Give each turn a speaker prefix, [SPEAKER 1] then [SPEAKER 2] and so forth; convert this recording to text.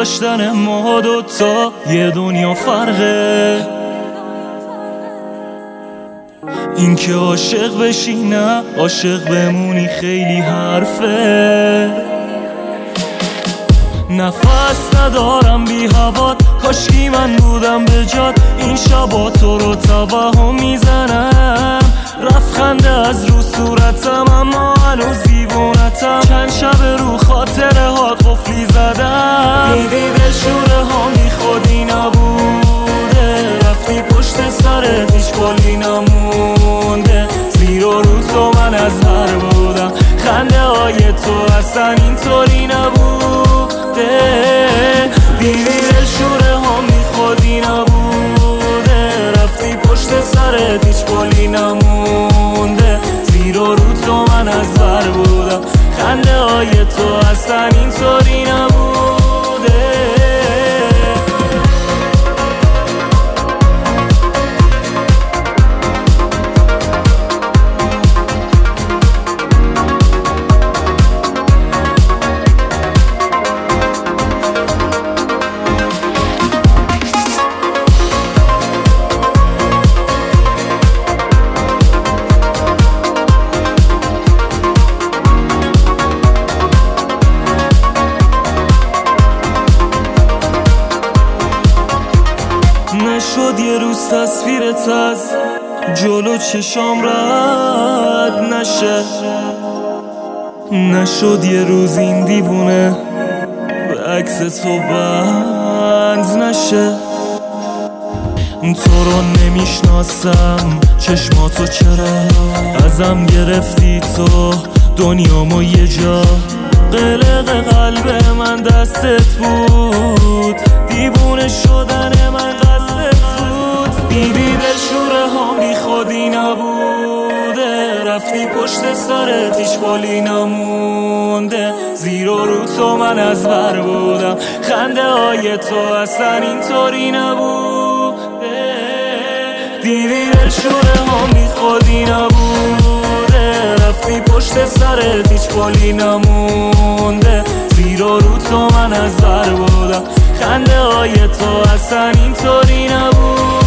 [SPEAKER 1] داشتن ما دوتا یه دنیا فرقه. این که عاشق بشی نه عاشق بمونی خیلی حرفه. نفس ندارم بی هوات، کاشکی من بودم به جات. این شبا تو رو توهم میزنم، رفت خنده از رو صورتم اما هنوز دیوونتم. چند شب رو خاطره هات قفلی زدم. دیدی دلشوره ها میخوادی نبوده، رفتی پشت سرت هیچ کلی نمونده. زیر و رو تو من از هر بودم، خنده های تو اصلا اینطوری نبوده. دیدی دلشوره ها میخوادی نبوده، رفتی پشت سرت هیچ کلی نمونده. زیر و رو تو من از بر بودم، خنده های تو اصلا اینطوری نبوده. نشد یه روز تصویرت از جلو چشام رد نشه، نشد یه روز این دیوونه به عکس تو بند نشه. تو رو نمیشناسم چشماتو چرا ازم گرفتی تو دنیامو یه جا. قلق قلب من دستت بود، دیوونه شدن من قصدت بود. دیدی دلشوره ها بی خودی نبوده، رفتی پشت سرت هیچ کلی نمونده. زیر و رو تو من از بر بودم، خنده های تو اصلا اینطوری نبوده. دیدی دلشوره ها بی خودی نبوده، رفتی پشت سرت هیچ کلی نمونده. زیر و رو تو من از بر بودم، خنده های تو اصلا اینطوری نبود.